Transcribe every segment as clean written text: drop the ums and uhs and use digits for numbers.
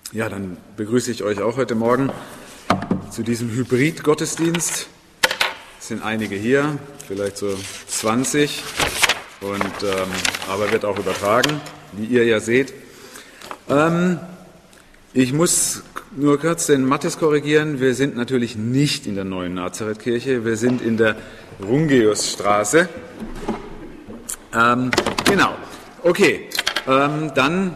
Ja, dann begrüße ich euch auch heute Morgen zu diesem Hybrid-Gottesdienst. Es sind einige hier, vielleicht so 20, aber wird auch übertragen, wie ihr ja seht. Ich muss nur kurz den Matthes korrigieren. Wir sind natürlich nicht in der neuen Nazarethkirche, wir sind in der Rungeusstraße. Genau, okay, dann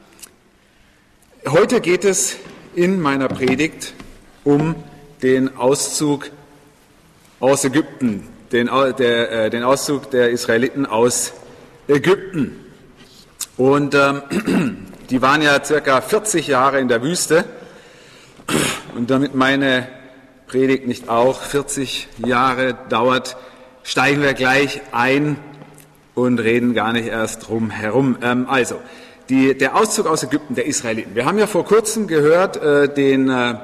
heute geht es in meiner Predigt um den Auszug aus Ägypten, den Auszug der Israeliten aus Ägypten. Und die waren ja circa 40 Jahre in der Wüste. Und damit meine Predigt nicht auch 40 Jahre dauert, steigen wir gleich ein und reden gar nicht erst drum herum. Der Auszug aus Ägypten der Israeliten. Wir haben ja vor kurzem gehört, den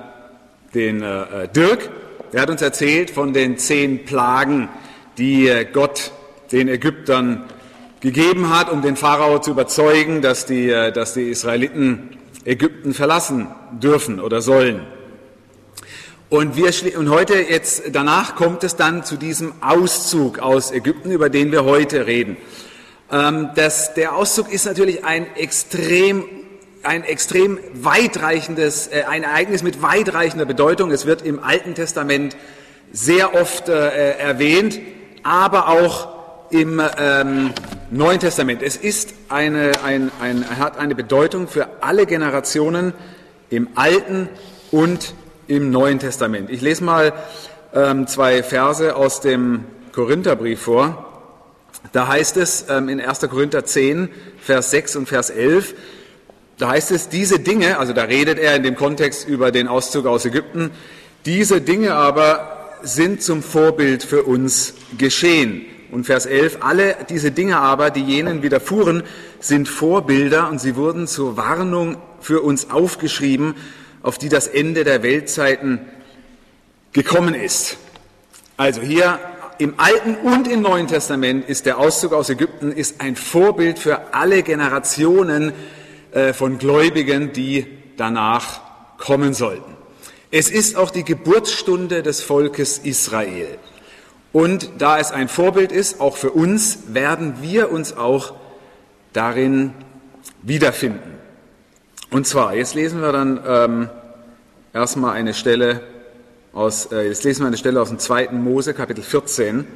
Dirk, der hat uns erzählt von den 10 Plagen, die Gott den Ägyptern gegeben hat, um den Pharao zu überzeugen, dass die Israeliten Ägypten verlassen dürfen oder sollen. Und heute, jetzt danach kommt es dann zu diesem Auszug aus Ägypten, über den wir heute reden. Der Auszug ist natürlich ein extrem weitreichendes, ein Ereignis mit weitreichender Bedeutung. Es wird im Alten Testament sehr oft erwähnt, aber auch im Neuen Testament. Es ist hat eine Bedeutung für alle Generationen im Alten und im Neuen Testament. Ich lese mal 2 Verse aus dem Korintherbrief vor. Da heißt es in 1. Korinther 10, Vers 6 und Vers 11, da heißt es, diese Dinge, also da redet er in dem Kontext über den Auszug aus Ägypten, diese Dinge aber sind zum Vorbild für uns geschehen. Und Vers 11, alle diese Dinge aber, die jenen widerfuhren, sind Vorbilder und sie wurden zur Warnung für uns aufgeschrieben, auf die das Ende der Weltzeiten gekommen ist. Also hier im Alten und im Neuen Testament ist der Auszug aus Ägypten ist ein Vorbild für alle Generationen von Gläubigen, die danach kommen sollten. Es ist auch die Geburtsstunde des Volkes Israel. Und da es ein Vorbild ist, auch für uns, werden wir uns auch darin wiederfinden. Und zwar, jetzt lesen wir dann erstmal eine Stelle aus dem 2. Mose, Kapitel 14,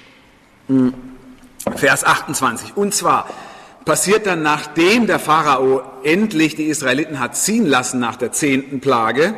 Vers 28. Und zwar passiert dann, nachdem der Pharao endlich die Israeliten hat ziehen lassen nach der 10. Plage,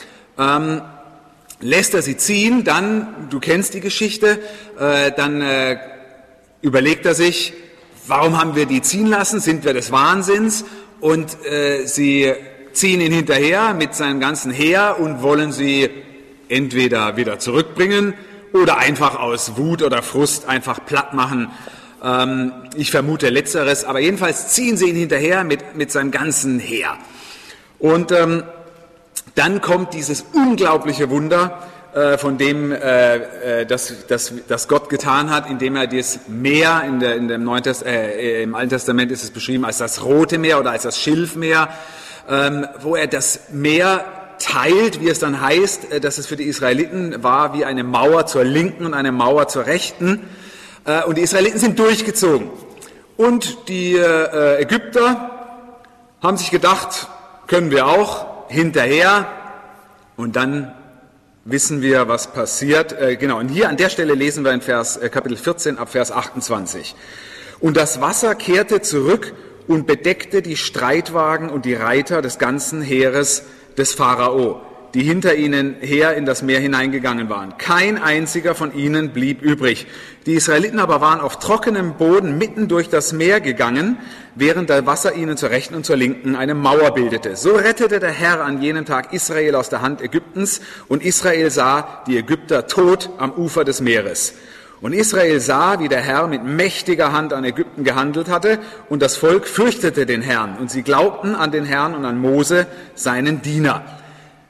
lässt er sie ziehen, dann, du kennst die Geschichte, dann überlegt er sich, warum haben wir die ziehen lassen, sind wir des Wahnsinns? Und sie ziehen ihn hinterher mit seinem ganzen Heer und wollen sie entweder wieder zurückbringen oder einfach aus Wut oder Frust einfach platt machen. Ich vermute Letzteres, aber jedenfalls ziehen sie ihn hinterher mit seinem ganzen Heer. Und dann kommt dieses unglaubliche Wunder, von dem das Gott getan hat, indem er das Meer, im Alten Testament ist es beschrieben als das Rote Meer oder als das Schilfmeer, wo er das Meer teilt, wie es dann heißt, dass es für die Israeliten war wie eine Mauer zur Linken und eine Mauer zur Rechten. Und die Israeliten sind durchgezogen. Und die Ägypter haben sich gedacht, können wir auch, hinterher. Und dann wissen wir, was passiert. Und hier an der Stelle lesen wir in Kapitel 14 ab Vers 28. Und das Wasser kehrte zurück und bedeckte die Streitwagen und die Reiter des ganzen Heeres des Pharao, die hinter ihnen her in das Meer hineingegangen waren. Kein einziger von ihnen blieb übrig. Die Israeliten aber waren auf trockenem Boden mitten durch das Meer gegangen, während das Wasser ihnen zur Rechten und zur Linken eine Mauer bildete. So rettete der Herr an jenem Tag Israel aus der Hand Ägyptens, und Israel sah die Ägypter tot am Ufer des Meeres. Und Israel sah, wie der Herr mit mächtiger Hand an Ägypten gehandelt hatte, und das Volk fürchtete den Herrn, und sie glaubten an den Herrn und an Mose, seinen Diener.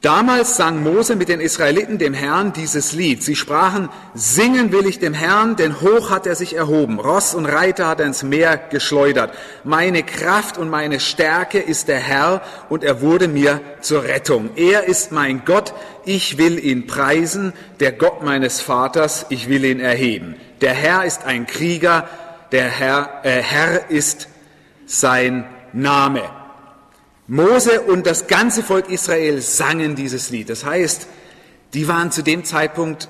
Damals sang Mose mit den Israeliten dem Herrn dieses Lied. Sie sprachen, singen will ich dem Herrn, denn hoch hat er sich erhoben. Ross und Reiter hat er ins Meer geschleudert. Meine Kraft und meine Stärke ist der Herr und er wurde mir zur Rettung. Er ist mein Gott, ich will ihn preisen, der Gott meines Vaters, ich will ihn erheben. Der Herr ist ein Krieger, der Herr ist sein Name. Mose und das ganze Volk Israel sangen dieses Lied. Das heißt, die waren zu dem Zeitpunkt,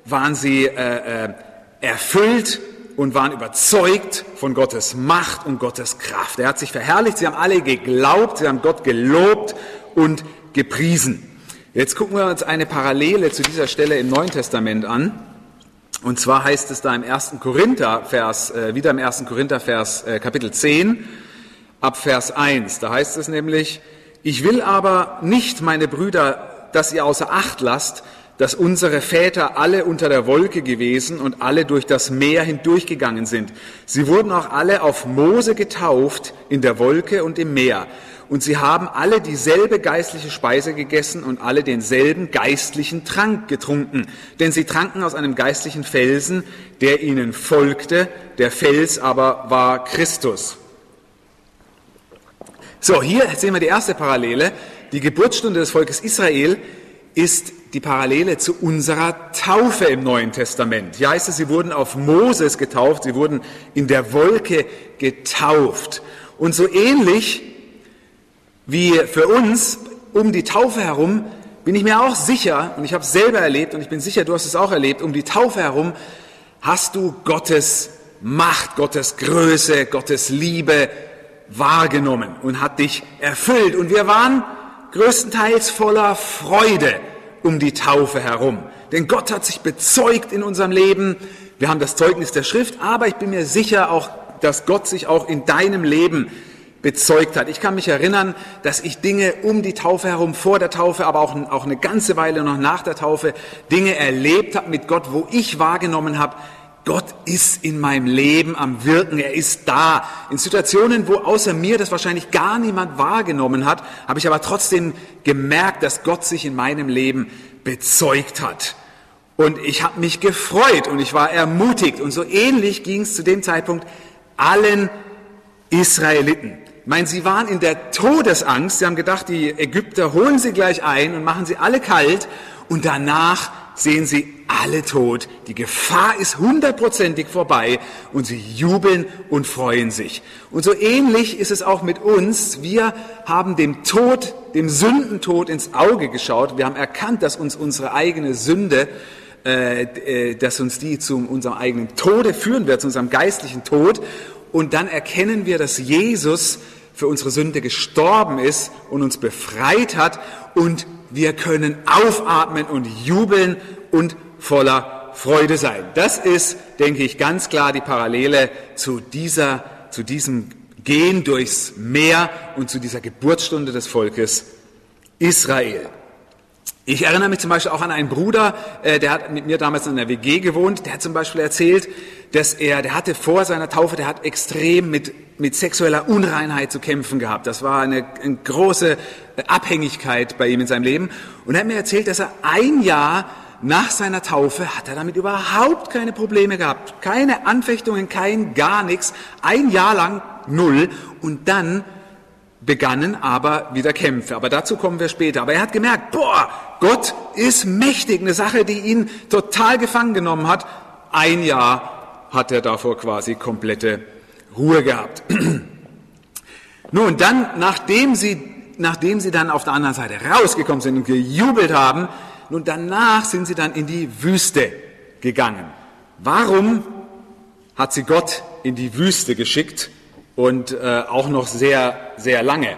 erfüllt und waren überzeugt von Gottes Macht und Gottes Kraft. Er hat sich verherrlicht, sie haben alle geglaubt, sie haben Gott gelobt und gepriesen. Jetzt gucken wir uns eine Parallele zu dieser Stelle im Neuen Testament an. Und zwar heißt es da im 1. Korinther-Vers, Kapitel 10, ab Vers 1, da heißt es nämlich, ich will aber nicht, meine Brüder, dass ihr außer Acht lasst, dass unsere Väter alle unter der Wolke gewesen und alle durch das Meer hindurchgegangen sind. Sie wurden auch alle auf Mose getauft in der Wolke und im Meer. Und sie haben alle dieselbe geistliche Speise gegessen und alle denselben geistlichen Trank getrunken. Denn sie tranken aus einem geistlichen Felsen, der ihnen folgte. Der Fels aber war Christus. So, hier sehen wir die erste Parallele. Die Geburtsstunde des Volkes Israel ist die Parallele zu unserer Taufe im Neuen Testament. Hier heißt es, sie wurden auf Moses getauft, sie wurden in der Wolke getauft. Und so ähnlich wie für uns um die Taufe herum, bin ich mir auch sicher, und ich habe es selber erlebt, und ich bin sicher, du hast es auch erlebt, um die Taufe herum hast du Gottes Macht, Gottes Größe, Gottes Liebe wahrgenommen und hat dich erfüllt. Und wir waren größtenteils voller Freude um die Taufe herum. Denn Gott hat sich bezeugt in unserem Leben. Wir haben das Zeugnis der Schrift, aber ich bin mir sicher auch, dass Gott sich auch in deinem Leben bezeugt hat. Ich kann mich erinnern, dass ich Dinge um die Taufe herum, vor der Taufe, aber auch eine ganze Weile noch nach der Taufe, Dinge erlebt habe mit Gott, wo ich wahrgenommen habe, Gott ist in meinem Leben am Wirken, er ist da. In Situationen, wo außer mir das wahrscheinlich gar niemand wahrgenommen hat, habe ich aber trotzdem gemerkt, dass Gott sich in meinem Leben bezeugt hat. Und ich habe mich gefreut und ich war ermutigt. Und so ähnlich ging es zu dem Zeitpunkt allen Israeliten. Ich meine, sie waren in der Todesangst, sie haben gedacht, die Ägypter holen sie gleich ein und machen sie alle kalt und danach sehen sie alle tot. Die Gefahr ist 100%ig vorbei und sie jubeln und freuen sich. Und so ähnlich ist es auch mit uns. Wir haben dem Tod, dem Sündentod ins Auge geschaut. Wir haben erkannt, dass uns unsere eigene Sünde, dass uns die zu unserem eigenen Tode führen wird, zu unserem geistlichen Tod. Und dann erkennen wir, dass Jesus für unsere Sünde gestorben ist und uns befreit hat und wir können aufatmen und jubeln und voller Freude sein. Das ist, denke ich, ganz klar die Parallele zu diesem Gehen durchs Meer und zu dieser Geburtsstunde des Volkes Israel. Ich erinnere mich zum Beispiel auch an einen Bruder, der hat mit mir damals in der WG gewohnt, der hat zum Beispiel erzählt, dass der hatte vor seiner Taufe, der hat extrem mit sexueller Unreinheit zu kämpfen gehabt. Das war eine große Abhängigkeit bei ihm in seinem Leben. Und er hat mir erzählt, dass er ein Jahr nach seiner Taufe hat er damit überhaupt keine Probleme gehabt. Keine Anfechtungen, gar nichts. Ein Jahr lang null. Und dann begannen aber wieder Kämpfe. Aber dazu kommen wir später. Aber er hat gemerkt, Gott ist mächtig. Eine Sache, die ihn total gefangen genommen hat. Ein Jahr hat er davor quasi komplette Ruhe gehabt. Nun, dann, nachdem sie dann auf der anderen Seite rausgekommen sind und gejubelt haben, nun danach sind sie dann in die Wüste gegangen. Warum hat sie Gott in die Wüste geschickt und auch noch sehr, sehr lange?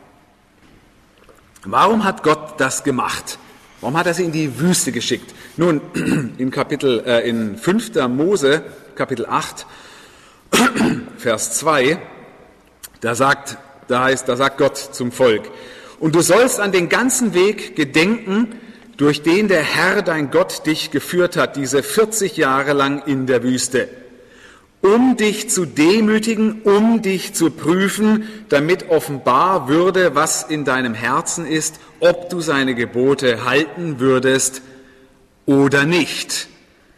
Warum hat Gott das gemacht? Warum hat er sie in die Wüste geschickt? Nun, in 5. Mose, Kapitel 8, Vers 2, da sagt Gott zum Volk, und du sollst an den ganzen Weg gedenken, durch den der Herr, dein Gott, dich geführt hat, diese 40 Jahre lang in der Wüste, um dich zu demütigen, um dich zu prüfen, damit offenbar würde, was in deinem Herzen ist, ob du seine Gebote halten würdest oder nicht.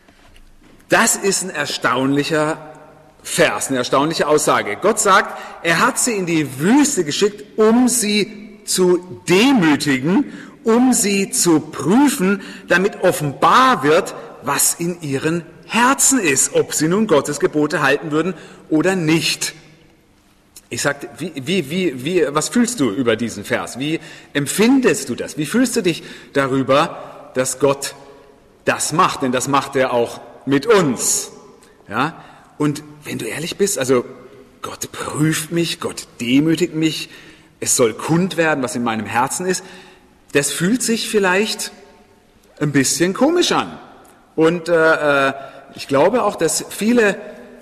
Das ist ein erstaunlicher Vers, eine erstaunliche Aussage. Gott sagt, er hat sie in die Wüste geschickt, um sie zu demütigen, um sie zu prüfen, damit offenbar wird, was in ihren Herzen ist, ob sie nun Gottes Gebote halten würden oder nicht. Ich sagte, was fühlst du über diesen Vers? Wie empfindest du das? Wie fühlst du dich darüber, dass Gott das macht? Denn das macht er auch mit uns. Ja? Und wenn du ehrlich bist, also Gott prüft mich, Gott demütigt mich, es soll kund werden, was in meinem Herzen ist. Das fühlt sich vielleicht ein bisschen komisch an. Und ich glaube auch, dass viele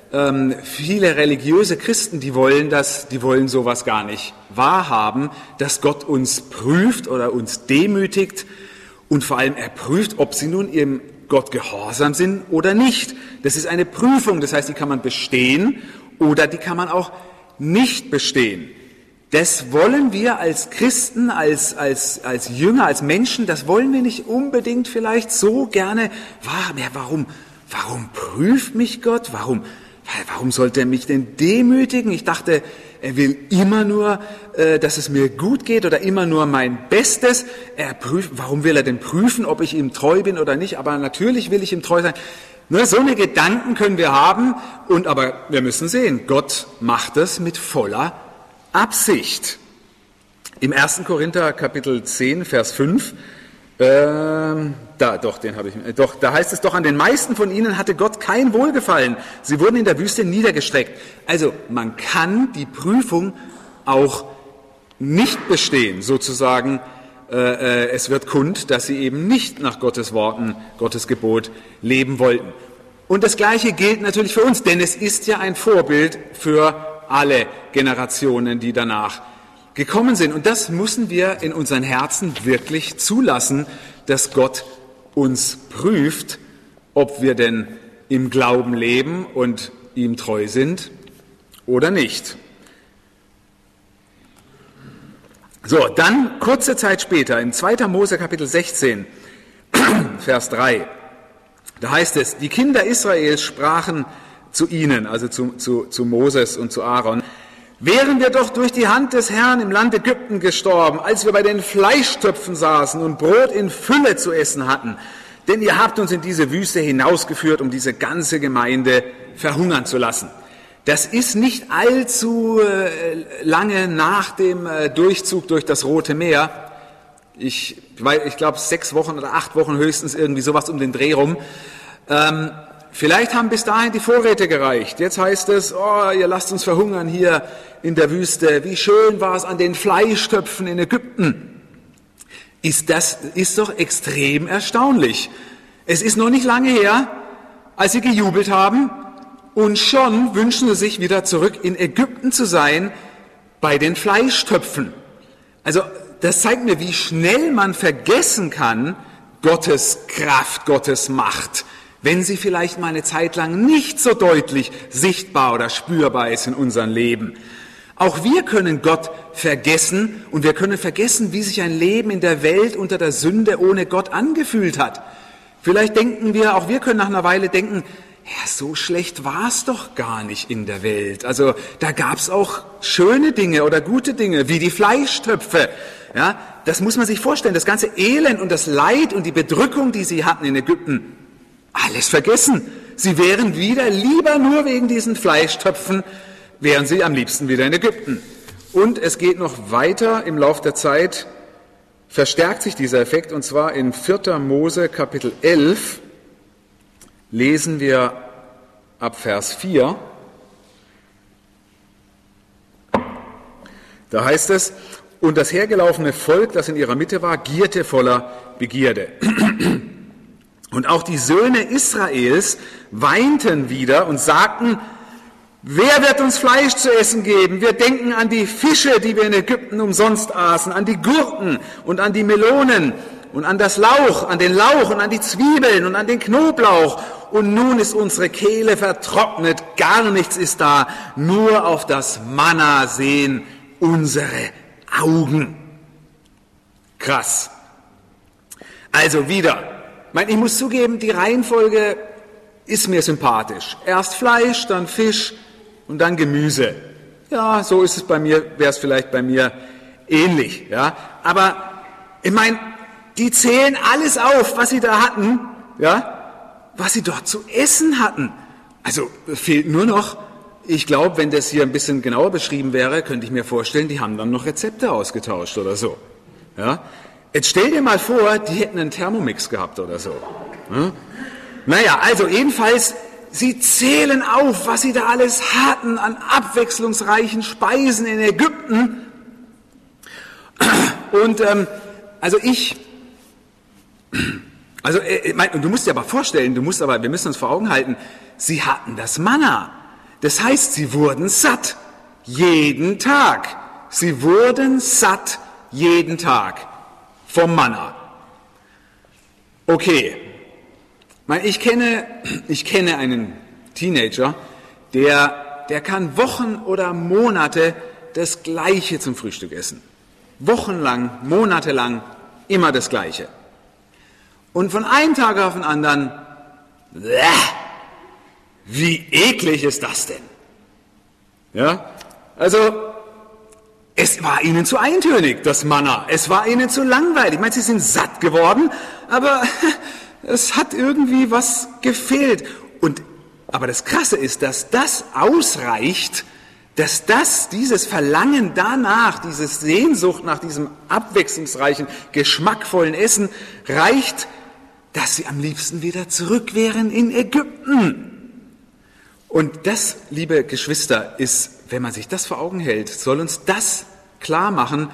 religiöse Christen, die wollen sowas gar nicht wahrhaben, dass Gott uns prüft oder uns demütigt und vor allem er prüft, ob sie nun ihrem Gott gehorsam sind oder nicht. Das ist eine Prüfung, das heißt, die kann man bestehen oder die kann man auch nicht bestehen. Das wollen wir als Christen, als Jünger, als Menschen, das wollen wir nicht unbedingt vielleicht so gerne wahrhaben. Ja, warum prüft mich Gott? Warum sollte er mich denn demütigen? Ich dachte, er will immer nur, dass es mir gut geht oder immer nur mein Bestes. Warum will er denn prüfen, ob ich ihm treu bin oder nicht? Aber natürlich will ich ihm treu sein. Ne, so eine Gedanken können wir haben, aber wir müssen sehen, Gott macht es mit voller Absicht. Im 1. Korinther Kapitel 10, Vers 5, da heißt es doch, an den meisten von ihnen hatte Gott kein Wohlgefallen. Sie wurden in der Wüste niedergestreckt. Also man kann die Prüfung auch nicht bestehen, sozusagen. Es wird kund, dass sie eben nicht nach Gottes Worten, Gottes Gebot leben wollten. Und das Gleiche gilt natürlich für uns, denn es ist ja ein Vorbild für alle Generationen, die danach gekommen sind. Und das müssen wir in unseren Herzen wirklich zulassen, dass Gott uns prüft, ob wir denn im Glauben leben und ihm treu sind oder nicht. So, dann kurze Zeit später, in 2. Mose Kapitel 16, Vers 3, da heißt es, die Kinder Israels sprachen zu ihnen, also zu Moses und zu Aaron, wären wir doch durch die Hand des Herrn im Land Ägypten gestorben, als wir bei den Fleischtöpfen saßen und Brot in Fülle zu essen hatten. Denn ihr habt uns in diese Wüste hinausgeführt, um diese ganze Gemeinde verhungern zu lassen. Das ist nicht allzu lange nach dem Durchzug durch das Rote Meer. Ich glaube 6 Wochen oder 8 Wochen höchstens, irgendwie sowas um den Dreh rum. Vielleicht haben bis dahin die Vorräte gereicht. Jetzt heißt es, ihr lasst uns verhungern hier in der Wüste. Wie schön war es an den Fleischtöpfen in Ägypten. Das ist doch extrem erstaunlich. Es ist noch nicht lange her, als sie gejubelt haben und schon wünschen sie sich wieder zurück in Ägypten zu sein bei den Fleischtöpfen. Also das zeigt mir, wie schnell man vergessen kann, Gottes Kraft, Gottes Macht, wenn sie vielleicht mal eine Zeit lang nicht so deutlich sichtbar oder spürbar ist in unserem Leben. Auch wir können Gott vergessen und wir können vergessen, wie sich ein Leben in der Welt unter der Sünde ohne Gott angefühlt hat. Vielleicht denken wir, auch wir können nach einer Weile denken, ja, so schlecht war es doch gar nicht in der Welt. Also da gab es auch schöne Dinge oder gute Dinge, wie die Fleischtöpfe. Ja, das muss man sich vorstellen, das ganze Elend und das Leid und die Bedrückung, die sie hatten in Ägypten, alles vergessen. Sie wären wieder, lieber nur wegen diesen Fleischtöpfen, wären sie am liebsten wieder in Ägypten. Und es geht noch weiter im Lauf der Zeit, verstärkt sich dieser Effekt, und zwar in 4. Mose Kapitel 11, lesen wir ab Vers 4. Da heißt es, und das hergelaufene Volk, das in ihrer Mitte war, gierte voller Begierde. Und auch die Söhne Israels weinten wieder und sagten, wer wird uns Fleisch zu essen geben? Wir denken an die Fische, die wir in Ägypten umsonst aßen, an die Gurken und an die Melonen und an den Lauch und an die Zwiebeln und an den Knoblauch und nun ist unsere Kehle vertrocknet, gar nichts ist da, nur auf das Manna sehen unsere Augen. Krass. Also wieder, ich muss zugeben, die Reihenfolge ist mir sympathisch. Erst Fleisch, dann Fisch und dann Gemüse. Ja, so ist es bei mir, wäre es vielleicht bei mir ähnlich. Ja, aber die zählen alles auf, was sie da hatten, ja, was sie dort zu essen hatten. Also fehlt nur noch, ich glaube, wenn das hier ein bisschen genauer beschrieben wäre, könnte ich mir vorstellen, die haben dann noch Rezepte ausgetauscht oder so. Ja, jetzt stell dir mal vor, die hätten einen Thermomix gehabt oder so. Ja? Naja, also jedenfalls, sie zählen auf, was sie da alles hatten an abwechslungsreichen Speisen in Ägypten. Und du musst dir aber vorstellen, wir müssen uns vor Augen halten, sie hatten das Manna. Das heißt, sie wurden satt. Jeden Tag. Sie wurden satt jeden Tag vom Manna. Okay. Ich kenne einen Teenager, der kann Wochen oder Monate das Gleiche zum Frühstück essen. Wochenlang, monatelang, immer das Gleiche. Und von einem Tag auf den anderen, wie eklig ist das denn? Ja, also, es war ihnen zu eintönig, das Manna. Es war ihnen zu langweilig. Sie sind satt geworden, aber es hat irgendwie was gefehlt. Aber das Krasse ist, dass das ausreicht, dass dieses Verlangen danach, diese Sehnsucht nach diesem abwechslungsreichen, geschmackvollen Essen reicht, dass sie am liebsten wieder zurück wären in Ägypten. Und das, liebe Geschwister, ist, wenn man sich das vor Augen hält, soll uns das klar machen,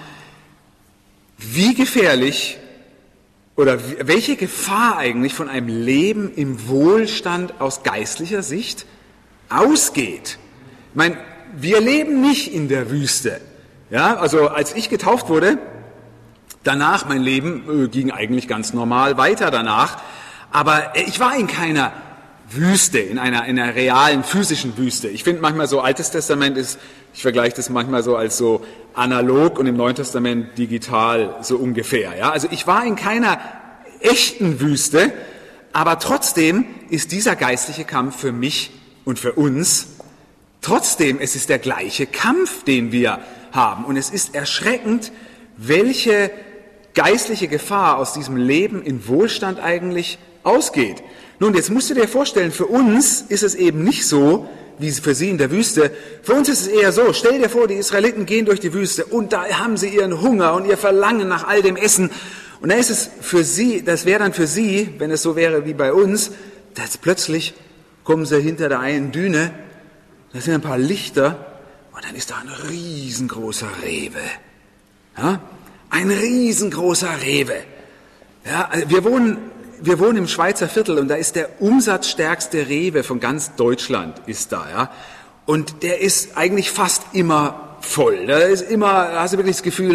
wie gefährlich oder welche Gefahr eigentlich von einem Leben im Wohlstand aus geistlicher Sicht ausgeht. Wir leben nicht in der Wüste. Ja, also als ich getauft wurde, danach mein Leben ging eigentlich ganz normal weiter danach, aber ich war in keiner Wüste, in einer realen physischen Wüste. Ich finde manchmal so, Altes Testament ich vergleiche das manchmal so als so analog und im Neuen Testament digital so ungefähr. Ja, also ich war in keiner echten Wüste, aber trotzdem ist dieser geistliche Kampf für mich und für uns trotzdem, es ist der gleiche Kampf, den wir haben. Und es ist erschreckend, welche geistliche Gefahr aus diesem Leben in Wohlstand eigentlich ausgeht. Nun, jetzt musst du dir vorstellen, für uns ist es eben nicht so, wie für sie in der Wüste. Für uns ist es eher so, stell dir vor, die Israeliten gehen durch die Wüste und da haben sie ihren Hunger und ihr Verlangen nach all dem Essen. Und da ist es für sie, das wäre dann für sie, wenn es so wäre wie bei uns, dass plötzlich kommen sie hinter der einen Düne, da sind ein paar Lichter und dann ist da ein riesengroßer Rewe. Ja? Ein riesengroßer Rewe. Ja, wir wohnen im Schweizer Viertel und da ist der umsatzstärkste Rewe von ganz Deutschland ist da, ja. Und der ist eigentlich fast immer voll. Da hast du wirklich das Gefühl,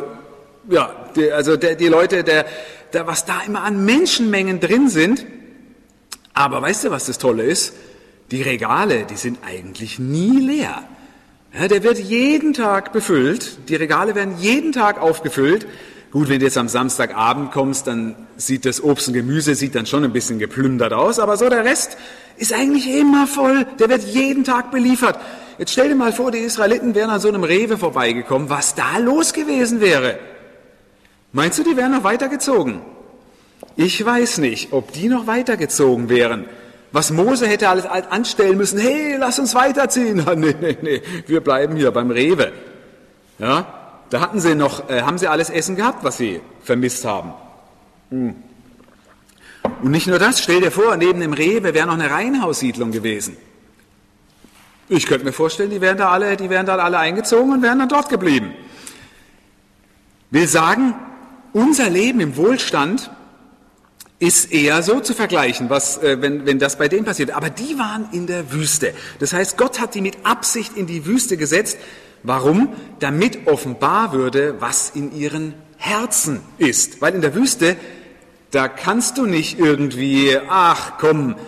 die Leute, was da immer an Menschenmengen drin sind. Aber weißt du, was das Tolle ist? Die Regale, die sind eigentlich nie leer. Ja, der wird jeden Tag befüllt. Die Regale werden jeden Tag aufgefüllt. Gut, wenn du jetzt am Samstagabend kommst, dann sieht das Obst und Gemüse dann schon ein bisschen geplündert aus, aber so der Rest ist eigentlich immer voll, der wird jeden Tag beliefert. Jetzt stell dir mal vor, die Israeliten wären an so einem Rewe vorbeigekommen, was da los gewesen wäre. Meinst du, die wären noch weitergezogen? Ich weiß nicht, ob die noch weitergezogen wären. Was Mose hätte alles anstellen müssen, hey, lass uns weiterziehen. Nee, wir bleiben hier beim Rewe. Ja? Da haben sie alles Essen gehabt, was sie vermisst haben. Und nicht nur das, stell dir vor, neben dem Rewe wäre noch eine Reihenhaussiedlung gewesen. Ich könnte mir vorstellen, die wären da alle eingezogen und wären dann dort geblieben. Will sagen, unser Leben im Wohlstand ist eher so zu vergleichen, wenn das bei denen passiert. Aber die waren in der Wüste. Das heißt, Gott hat die mit Absicht in die Wüste gesetzt. Warum? Damit offenbar würde, was in ihren Herzen ist. Weil in der Wüste, da kannst du nicht irgendwie,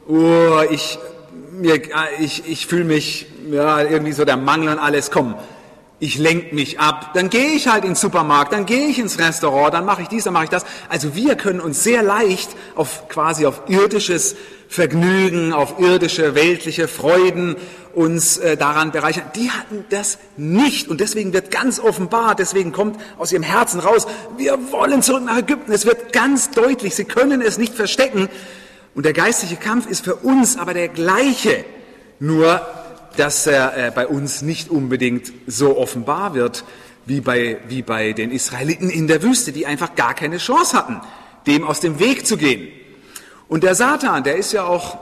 ich fühle mich irgendwie so der Mangel und alles, komm, ich lenke mich ab, dann gehe ich halt in den Supermarkt, dann gehe ich ins Restaurant, dann mache ich dies, dann mache ich das. Also wir können uns sehr leicht auf irdisches Vergnügen, auf irdische, weltliche Freuden uns daran bereichern. Die hatten das nicht und deswegen wird ganz offenbar, deswegen kommt aus ihrem Herzen raus, wir wollen zurück nach Ägypten. Es wird ganz deutlich, sie können es nicht verstecken. Und der geistliche Kampf ist für uns aber der gleiche, nur dass er bei uns nicht unbedingt so offenbar wird wie bei den Israeliten in der Wüste, die einfach gar keine Chance hatten, dem aus dem Weg zu gehen. Und der Satan, der ist ja auch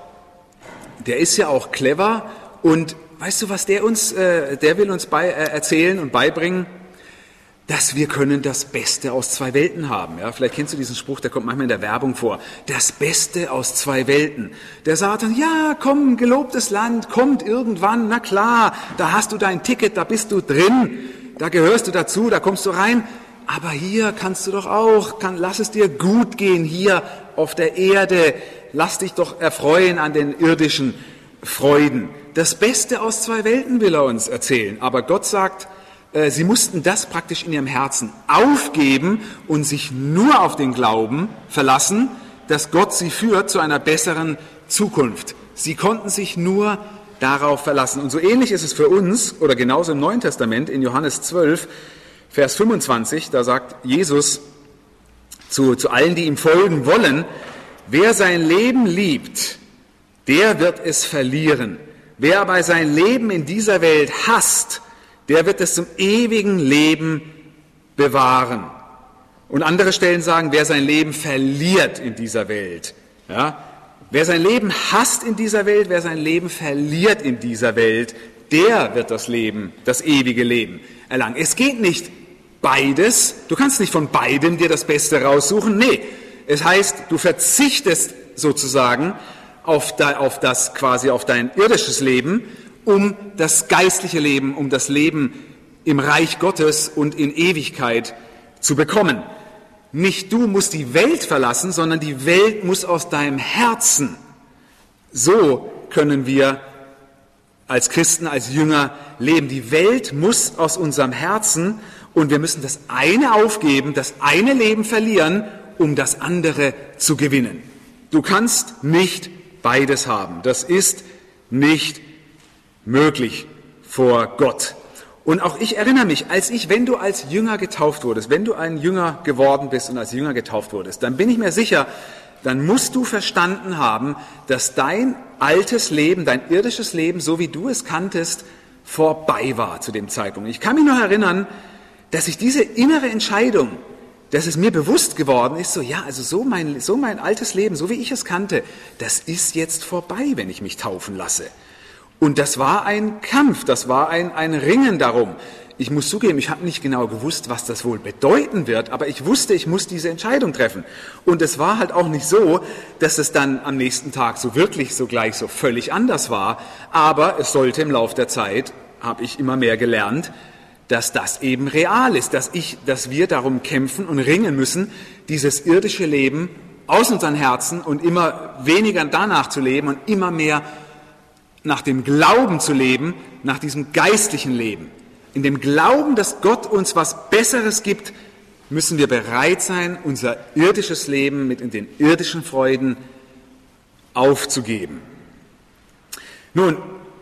clever und weißt du, was der will uns erzählen und beibringen? Dass wir können das Beste aus zwei Welten haben. Ja, vielleicht kennst du diesen Spruch, der kommt manchmal in der Werbung vor. Das Beste aus zwei Welten. Der Satan, ja, komm, gelobtes Land, kommt irgendwann, na klar, da hast du dein Ticket, da bist du drin, da gehörst du dazu, da kommst du rein. Aber hier kannst du doch auch, lass es dir gut gehen, hier auf der Erde, lass dich doch erfreuen an den irdischen Freuden. Das Beste aus zwei Welten will er uns erzählen. Aber Gott sagt, sie mussten das praktisch in ihrem Herzen aufgeben und sich nur auf den Glauben verlassen, dass Gott sie führt zu einer besseren Zukunft. Sie konnten sich nur darauf verlassen. Und so ähnlich ist es für uns, oder genauso im Neuen Testament, in Johannes 12, Vers 25, da sagt Jesus zu allen, die ihm folgen wollen, wer sein Leben liebt, der wird es verlieren. Wer aber sein Leben in dieser Welt hasst, der wird es zum ewigen Leben bewahren. Und andere Stellen sagen, wer sein Leben verliert in dieser Welt. Ja? Wer sein Leben hasst in dieser Welt, wer sein Leben verliert in dieser Welt, der wird das ewige Leben erlangen. Es geht nicht beides, du kannst nicht von beidem dir das Beste raussuchen. Nee, es heißt, du verzichtest sozusagen auf dein irdisches Leben, um das geistliche Leben, um das Leben im Reich Gottes und in Ewigkeit zu bekommen. Nicht du musst die Welt verlassen, sondern die Welt muss aus deinem Herzen. So können wir als Christen, als Jünger leben. Die Welt muss aus unserem Herzen und wir müssen das eine aufgeben, das eine Leben verlieren, um das andere zu gewinnen. Du kannst nicht beides haben. Das ist nicht möglich vor Gott. Und auch ich erinnere mich, wenn du als Jünger getauft wurdest, wenn du ein Jünger geworden bist und als Jünger getauft wurdest, dann bin ich mir sicher, dann musst du verstanden haben, dass dein altes Leben, dein irdisches Leben, so wie du es kanntest, vorbei war zu dem Zeitpunkt. Ich kann mich noch erinnern, dass ich diese innere Entscheidung, dass es mir bewusst geworden ist, so mein altes Leben, so wie ich es kannte, das ist jetzt vorbei, wenn ich mich taufen lasse. Und das war ein Kampf, das war ein Ringen darum. Ich muss zugeben, ich habe nicht genau gewusst, was das wohl bedeuten wird, aber ich wusste, ich muss diese Entscheidung treffen. Und es war halt auch nicht so, dass es dann am nächsten Tag so gleich so völlig anders war. Aber es sollte im Lauf der Zeit, habe ich immer mehr gelernt, dass das eben real ist, dass wir darum kämpfen und ringen müssen, dieses irdische Leben aus unseren Herzen und immer weniger danach zu leben und immer mehr nach dem Glauben zu leben, nach diesem geistlichen Leben. In dem Glauben, dass Gott uns was Besseres gibt, müssen wir bereit sein, unser irdisches Leben mit in den irdischen Freuden aufzugeben. Nun,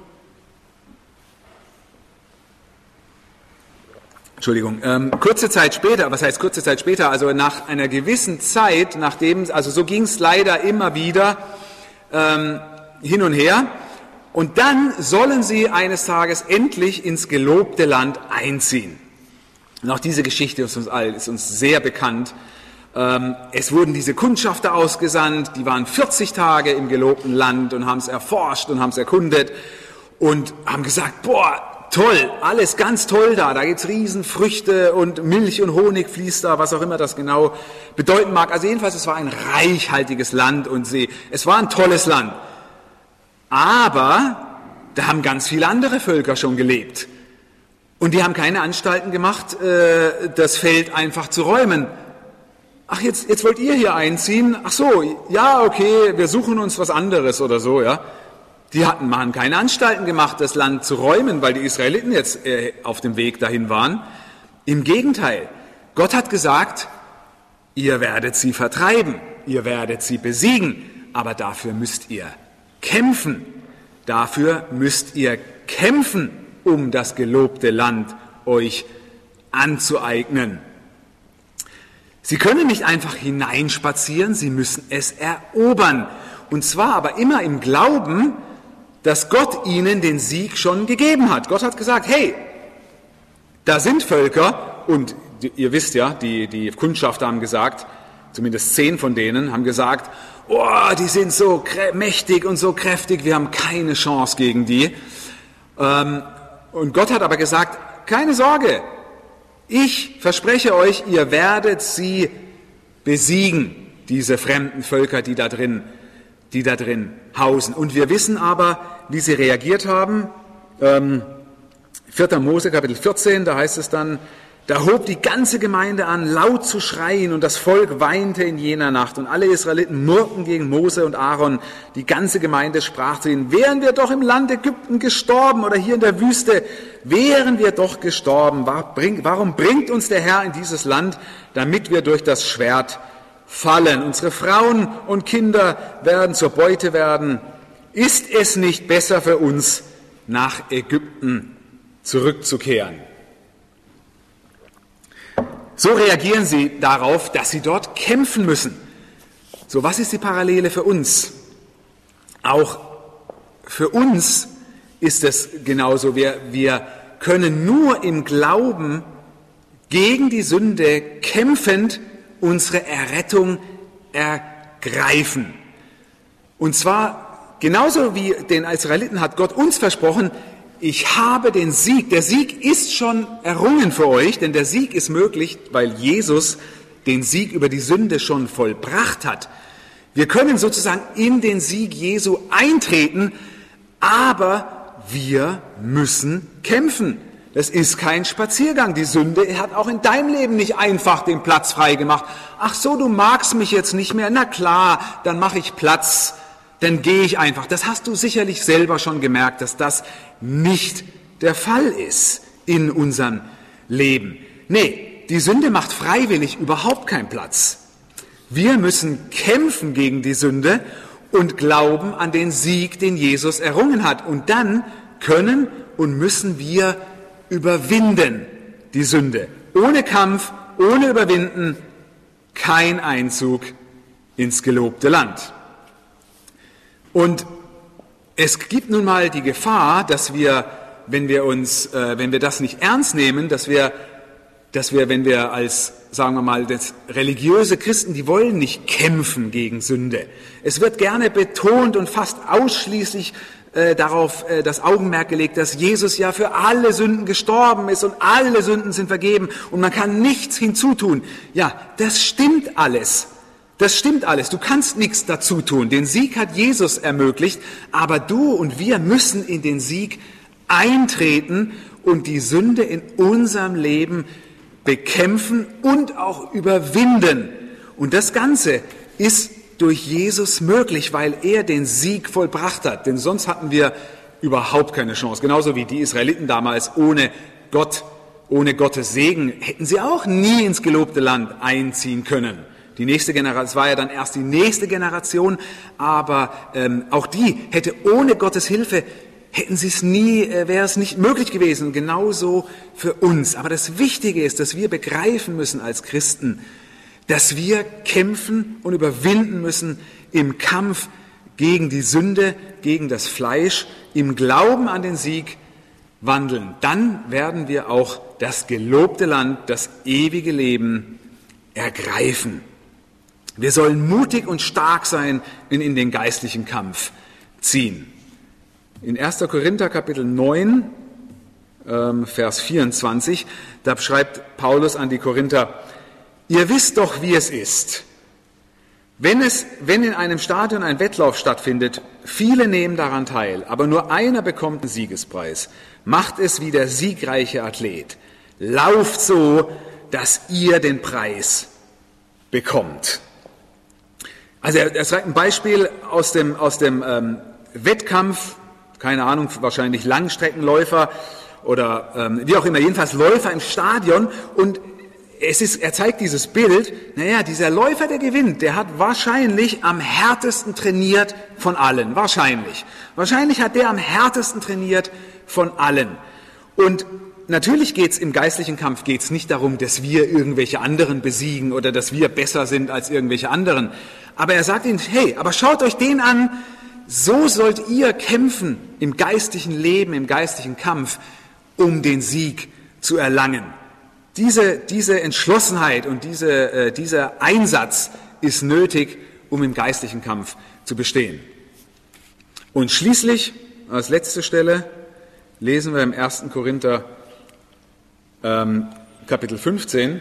kurze Zeit später, was heißt kurze Zeit später, also nach einer gewissen Zeit, so ging es leider immer wieder hin und her, und dann sollen sie eines Tages endlich ins gelobte Land einziehen. Und auch diese Geschichte ist uns sehr bekannt. Es wurden diese Kundschafter ausgesandt, die waren 40 Tage im gelobten Land und haben es erforscht und haben es erkundet und haben gesagt, boah, toll, alles ganz toll da gibt's Riesenfrüchte und Milch und Honig fließt da, was auch immer das genau bedeuten mag. Also jedenfalls, es war ein reichhaltiges Land und es war ein tolles Land. Aber da haben ganz viele andere Völker schon gelebt. Und die haben keine Anstalten gemacht, das Feld einfach zu räumen. ach, jetzt wollt ihr hier einziehen? Ach so, ja, okay, wir suchen uns was anderes oder so, ja. Die haben keine Anstalten gemacht, das Land zu räumen, weil die Israeliten jetzt auf dem Weg dahin waren. Im Gegenteil, Gott hat gesagt, ihr werdet sie vertreiben, ihr werdet sie besiegen, aber dafür müsst ihr kämpfen. Dafür müsst ihr kämpfen, um das gelobte Land euch anzueignen. Sie können nicht einfach hineinspazieren, sie müssen es erobern. Und zwar aber immer im Glauben, dass Gott ihnen den Sieg schon gegeben hat. Gott hat gesagt, hey, da sind Völker, und ihr wisst ja, die Kundschafter haben gesagt, zumindest 10 von denen haben gesagt, oh, die sind so mächtig und so kräftig, wir haben keine Chance gegen die. Und Gott hat aber gesagt, keine Sorge, ich verspreche euch, ihr werdet sie besiegen, diese fremden Völker, die da drin hausen. Und wir wissen aber, wie sie reagiert haben. 4. Mose, Kapitel 14, da heißt es dann, da hob die ganze Gemeinde an, laut zu schreien, und das Volk weinte in jener Nacht. Und alle Israeliten murrten gegen Mose und Aaron. Die ganze Gemeinde sprach zu ihnen, wären wir doch im Land Ägypten gestorben oder hier in der Wüste, wären wir doch gestorben. Warum bringt uns der Herr in dieses Land, damit wir durch das Schwert fallen? Unsere Frauen und Kinder werden zur Beute werden. Ist es nicht besser für uns, nach Ägypten zurückzukehren? So reagieren sie darauf, dass sie dort kämpfen müssen. So, was ist die Parallele für uns? Auch für uns ist es genauso. Wir können nur im Glauben gegen die Sünde kämpfend unsere Errettung ergreifen. Und zwar genauso wie den Israeliten hat Gott uns versprochen, ich habe den Sieg. Der Sieg ist schon errungen für euch, denn der Sieg ist möglich, weil Jesus den Sieg über die Sünde schon vollbracht hat. Wir können sozusagen in den Sieg Jesu eintreten, aber wir müssen kämpfen. Das ist kein Spaziergang. Die Sünde hat auch in deinem Leben nicht einfach den Platz frei gemacht. Ach so, du magst mich jetzt nicht mehr. Na klar, dann mache ich Platz. Dann gehe ich einfach. Das hast du sicherlich selber schon gemerkt, dass das nicht der Fall ist in unserem Leben. Nee, die Sünde macht freiwillig überhaupt keinen Platz. Wir müssen kämpfen gegen die Sünde und glauben an den Sieg, den Jesus errungen hat. Und dann können und müssen wir überwinden die Sünde. Ohne Kampf, ohne Überwinden, kein Einzug ins gelobte Land. Und es gibt nun mal die Gefahr, dass wir, wenn wir das nicht ernst nehmen, dass wir, wenn wir als, sagen wir mal, das religiöse Christen, die wollen nicht kämpfen gegen Sünde. Es wird gerne betont und fast ausschließlich darauf das Augenmerk gelegt, dass Jesus ja für alle Sünden gestorben ist und alle Sünden sind vergeben und man kann nichts hinzutun. Ja, das stimmt alles. Das stimmt alles. Du kannst nichts dazu tun. Den Sieg hat Jesus ermöglicht, aber du und wir müssen in den Sieg eintreten und die Sünde in unserem Leben bekämpfen und auch überwinden. Und das Ganze ist durch Jesus möglich, weil er den Sieg vollbracht hat. Denn sonst hatten wir überhaupt keine Chance. Genauso wie die Israeliten damals ohne Gottes Segen, hätten sie auch nie ins gelobte Land einziehen können. Die nächste Generation, es war ja dann erst die nächste Generation, aber auch die hätte ohne Gottes Hilfe, wäre es nicht möglich gewesen. Und genauso für uns. Aber das Wichtige ist, dass wir begreifen müssen als Christen, dass wir kämpfen und überwinden müssen im Kampf gegen die Sünde, gegen das Fleisch, im Glauben an den Sieg wandeln. Dann werden wir auch das gelobte Land, das ewige Leben ergreifen. Wir sollen mutig und stark sein und in den geistlichen Kampf ziehen. In 1. Korinther Kapitel 9, Vers 24, da schreibt Paulus an die Korinther, ihr wisst doch, wie es ist. Wenn in einem Stadion ein Wettlauf stattfindet, viele nehmen daran teil, aber nur einer bekommt den Siegespreis. Macht es wie der siegreiche Athlet. Lauft so, dass ihr den Preis bekommt. Also er sagt ein Beispiel aus dem Wettkampf, keine Ahnung, wahrscheinlich Langstreckenläufer oder wie auch immer, jedenfalls Läufer im Stadion, und er zeigt dieses Bild, naja, dieser Läufer, der gewinnt, der hat wahrscheinlich am härtesten trainiert von allen, wahrscheinlich. Wahrscheinlich hat der am härtesten trainiert von allen. Und natürlich geht's im geistlichen Kampf nicht darum, dass wir irgendwelche anderen besiegen oder dass wir besser sind als irgendwelche anderen. Aber er sagt ihnen, hey, aber schaut euch den an, so sollt ihr kämpfen im geistlichen Leben, im geistlichen Kampf, um den Sieg zu erlangen. Diese Entschlossenheit und dieser Einsatz ist nötig, um im geistlichen Kampf zu bestehen. Und schließlich, als letzte Stelle, lesen wir im 1. Korinther Kapitel 15,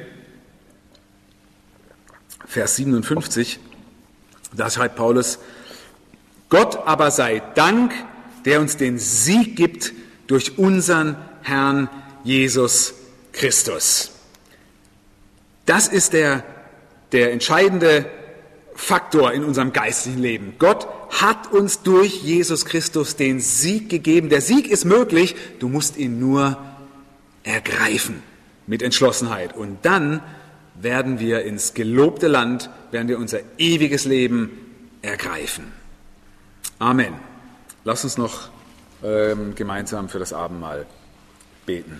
Vers 57, da schreibt Paulus: Gott aber sei Dank, der uns den Sieg gibt durch unseren Herrn Jesus Christus. Das ist der entscheidende Faktor in unserem geistlichen Leben. Gott hat uns durch Jesus Christus den Sieg gegeben. Der Sieg ist möglich, du musst ihn nur ergreifen mit Entschlossenheit. Und dann werden wir ins gelobte Land, werden wir unser ewiges Leben ergreifen. Amen. Lass uns noch gemeinsam für das Abendmahl beten.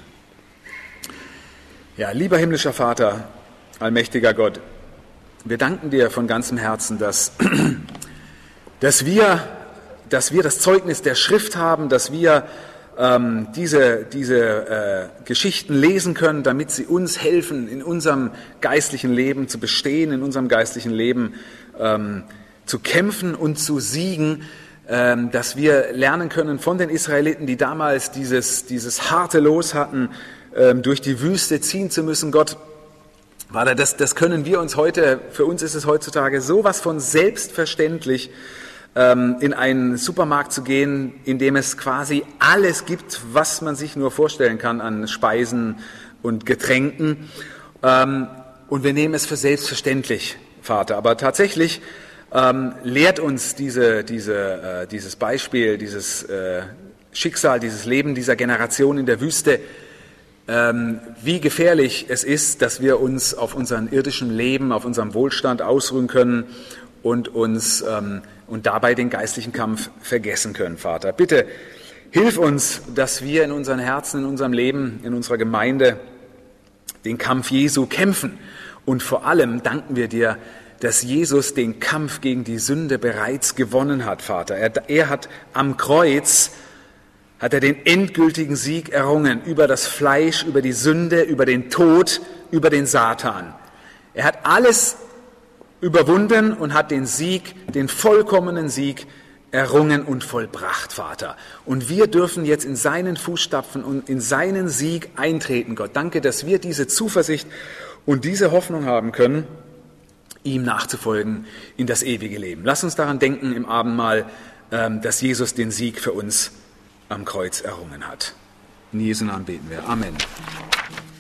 Ja, lieber himmlischer Vater, allmächtiger Gott, wir danken dir von ganzem Herzen, dass wir das Zeugnis der Schrift haben, dass wir diese Geschichten lesen können, damit sie uns helfen, in unserem geistlichen Leben zu bestehen, in unserem geistlichen Leben zu kämpfen und zu siegen, dass wir lernen können von den Israeliten, die damals dieses harte Los hatten, durch die Wüste ziehen zu müssen. Gott, Vater, das können wir uns heute, für uns ist es heutzutage sowas von selbstverständlich, in einen Supermarkt zu gehen, in dem es quasi alles gibt, was man sich nur vorstellen kann an Speisen und Getränken. Und wir nehmen es für selbstverständlich, Vater. Aber tatsächlich lehrt uns dieses Beispiel, dieses Schicksal, dieses Leben dieser Generation in der Wüste, wie gefährlich es ist, dass wir uns auf unserem irdischen Leben, auf unserem Wohlstand ausruhen können und dabei den geistlichen Kampf vergessen können, Vater. Bitte hilf uns, dass wir in unseren Herzen, in unserem Leben, in unserer Gemeinde den Kampf Jesu kämpfen. Und vor allem danken wir dir, dass Jesus den Kampf gegen die Sünde bereits gewonnen hat, Vater. Er hat am Kreuz den endgültigen Sieg errungen über das Fleisch, über die Sünde, über den Tod, über den Satan. Er hat alles überwunden und hat den Sieg, den vollkommenen Sieg errungen und vollbracht, Vater. Und wir dürfen jetzt in seinen Fußstapfen und in seinen Sieg eintreten, Gott. Danke, dass wir diese Zuversicht und diese Hoffnung haben können, ihm nachzufolgen in das ewige Leben. Lass uns daran denken im Abendmahl, dass Jesus den Sieg für uns am Kreuz errungen hat. In Jesu Namen beten wir. Amen.